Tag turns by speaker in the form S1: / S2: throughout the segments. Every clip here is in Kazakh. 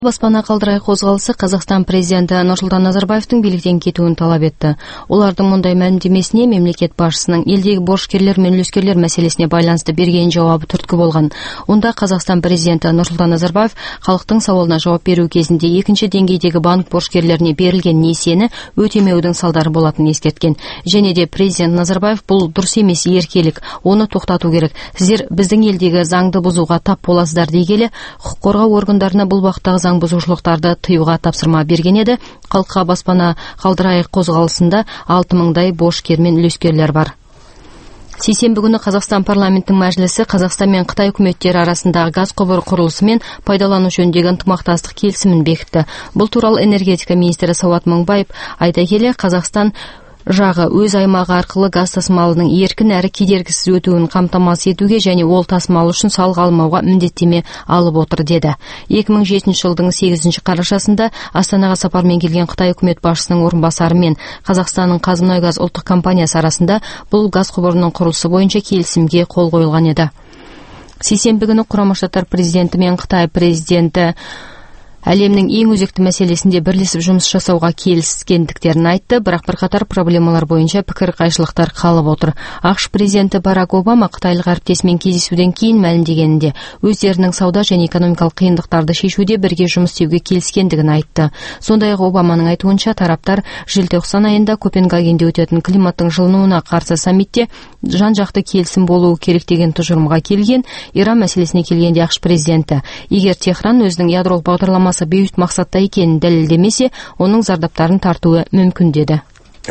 S1: Баспана қалдырай қозғалысы Қазақстан президенті Нұрсұлтан Назарбаевтың биліктен кетуін талап етті. Олардың мұндай мәлімдемесіне мемлекет басшысының елдегі борышкерлер мен үлескерлер мәселесіне байланысты берген жауабы түрткі болған. Онда Қазақстан президенті Нұрсұлтан Назарбаев халықтың сауалына жауап беру кезінде екінші деңгейдегі банк борышкерлеріне берілген несиені өтемеудің салдары болатынын ескерткен. Және де президент Назарбаев бұл дұрыс емес еркелік, оны тоқтату керек. Сіздер біздің елдегі заңды бұзуға тап боласыздар дей келе, құқық қорғау органдарына бұл бағыттағы заң бұзушылықтарды тыюға тапсырма берген еді. Халыққа баспана қалдырайық қозғалысында 6 мыңдай борышкер мен үлескерлер бар. Сейсенбі күні Қазақстан парламентінің мәжілісі Қазақстан мен Қытай үкіметтері арасындағы газ құбыры құрылысы мен пайдалану жөніндегі ынтымақтастық келісімін бекітті. Бұл туралы энергетика министрі Сауат Мыңбаев айта келе, Қазақстан жағы өз аймағы арқылы газ тасымалының еркін әрі кедергісіз өтуін қамтамасыз етуге және ол тасымал үшін салық алмауға міндеттеме алып отыр деді. 2007 жылдың 8 қарашасында Астанаға сапармен келген Қытай үкімет басшысының орынбасары мен Қазақстанның Қазмұнайгаз ұлттық компаниясы арасында бұл газ құбырының құрылысы бойынша келісімге қол қойылған еді. Сейсенбі күні Құрама Штаттар президенті мен Қытай президенті әлемнің ең өзекті мәселесінде бірлесіп жұмыс жасауға келіскендіктерін айтты, бірақ бірқатар проблемалар бойынша пікір қайшылықтар қалып отыр. ақш президенті Барак Обама қытайлық әріптесімен кездесуден кейін мәлімдегенінде өздерінің сауда және экономикалық қиындықтарды шешуде бірге жұмыс істеуге келіскендігін айтты. Сондай-ақ Обаманың айтуынша тараптар желтоқсан айында Копенгагенде өтетін климаттың жылынуына қарсы саммитте жан-жақты келісім болуы керек деген тұжырымға келген. Иран мәселесіне келгенде ақш президенті, егер Техран өзінің ядролық бағдарламасы бейбіт мақсатта екенін дәлелдемесе, оның зардаптарын тартуы мүмкін деді.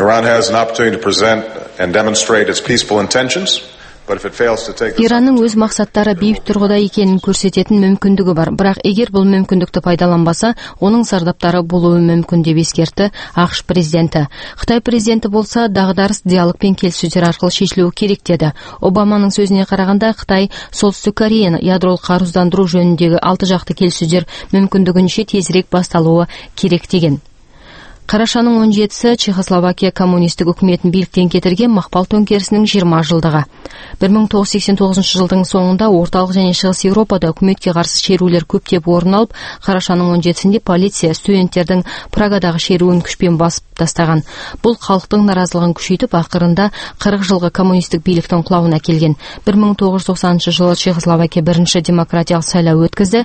S1: Иранның өз мақсаттары бейбіт тұрғыда екенін көрсететін мүмкіндігі бар, бірақ егер бұл мүмкіндікті пайдаланбаса, оның зардаптары болуы мүмкін деп ескертті ақш президенті. Қытай президенті болса, дағдарыс диалог пен келіссөздер арқылы шешілуі керек деді. Обаманың сөзіне қарағанда, Қытай Солтүстік Кореяны ядролық қарусыздандыру жөніндегі 6 жақты келіссөздер мүмкіндігінше тезірек басталуы керек деген. Қарашаның 17-сі Чехословакия коммунистік үкіметін биліктен кетірген мақпал төңкерісінің 20 жылдығы. 1989 жылдың соңында орталық және шығыс Еуропада үкіметке қарсы шерулер көптеп орын алып, қарашаның 17-сінде полиция студенттердің Прагадағы шеруін күшпен басып тастаған. Бұл халықтың наразылығын күшейтіп, ақырында 40 жылғы коммунистік биліктің құлауына келген. 1990 жылы Чехословакия бірінші демократиялық сайлау өткізді.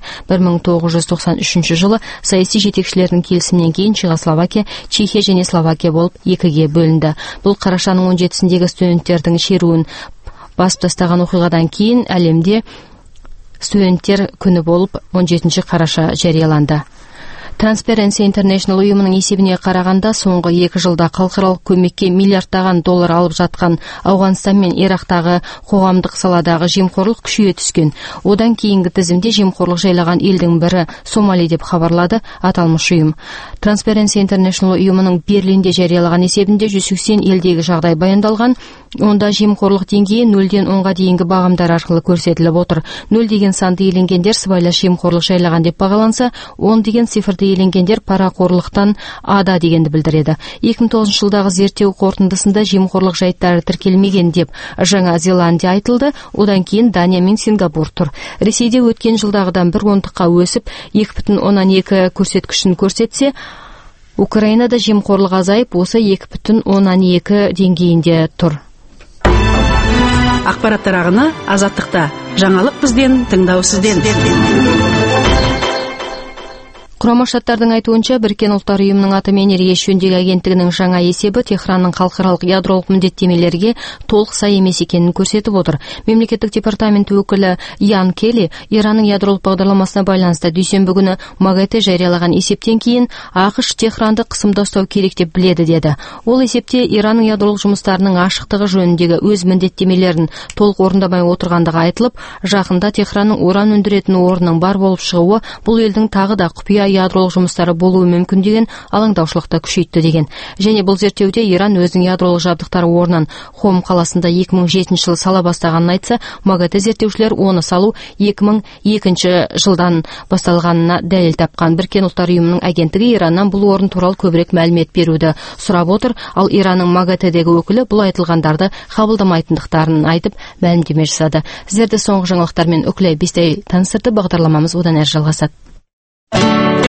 S1: 1993 жылы саяси жетекшілердің келісімінен кейін Чехословакия Чехия және Словакия болып екіге бөлінді. Бұл қарашаның 17-сіндегі студенттердің шеруін басып тастаған оқиғадан кейін әлемде студенттер күні болып 17 қараша жарияланды. Transparency International ұйымының есебіне қарағанда, соңғы 2 жылда халықаралық көмекке миллиардтаған доллар алып жатқан Ауғанстан мен Ирактағы қоғамдық саладағы жемқорлық күшейе түскен. Одан кейінгі тізімде жемқорлық жайлаған елдің бірі Сомали деп хабарлады аталмыш ұйым. Transparency International ұйымының Берлинде жариялаған есебінде 180 елдегі жағдай баяндалған. Онда жемқорлық деңгейі 0-ден 10-ға дейінгі бағамдар арқылы көрсетіліп отыр. 0 деген санды иеленгендер сыбайлас жемқорлық жайлаған деп бағаланса, 10 деген цифрды иеленгендер парақорлықтан ада дегенді білдіреді. 2009 жылдағы зерттеу қорытындысында жемқорлық жайттары тіркелмеген деп Жаңа Зеландия айтылды, одан кейін Дания мен Сингапур тұр. Ресейде өткен жылдағыдан 1,10-қа өсіп 2,2 көрсеткішін көрсетсе, Украинада жемқорлық азайып, осы 2,2 деңгейінде тұр.
S2: Ақпараттар ағыны Азаттықта. Жаңалық бізден, тыңдау сізден.
S1: Құрама Штаттардың айтуынша, Біріккен ұлттар ұйымының атоммен энергия жөніндегі агенттігінің жаңа есебі Техранның халықаралық ядролық міндеттемелерге толық сай емес екенін көрсетіп отыр. Мемлекеттік департамент өкілі Ян Келли Иранның ядролық бағдарламасына байланысты дүйсенбі күні МАГАТЭ жариялаған есептен кейін ақш Техранды қысымда ұстау керек деп біледі деді. Ол есепте Иранның ядролық жұмыстарының ашықтығы жөніндегі өз міндеттемелерін толық орындамай отырғандығы айтылып, жақында Техранның уран өндіретін орнының бар болып шығуы бұл елдің тағы да құпия ядролық жұмыстары болуы мүмкін деген алаңдаушылықты күшейтті деген. Және бұл зерттеуде Иран өзінің ядролық жабдықтары орнын Хом қаласында 2007 жылы сала бастағанын айтса, МАГАТЭ зерттеушілер оны салу 2002 жылдан басталғанына дәлел тапқан. Біріккен ұлттар ұйымының агенттігі Ираннан бұл орын туралы көбірек мәлімет беруді сұрап отыр, ал Иранның МАГАТЭдегі өкілі бұл айтылғандарды қабылдамайтындықтарын айтып мәлімдеме жасады. Сіздерді соңғы жаңалықтармен үкілі бестай таныстырды. Бағдарламамыз одан әрі жалғасады.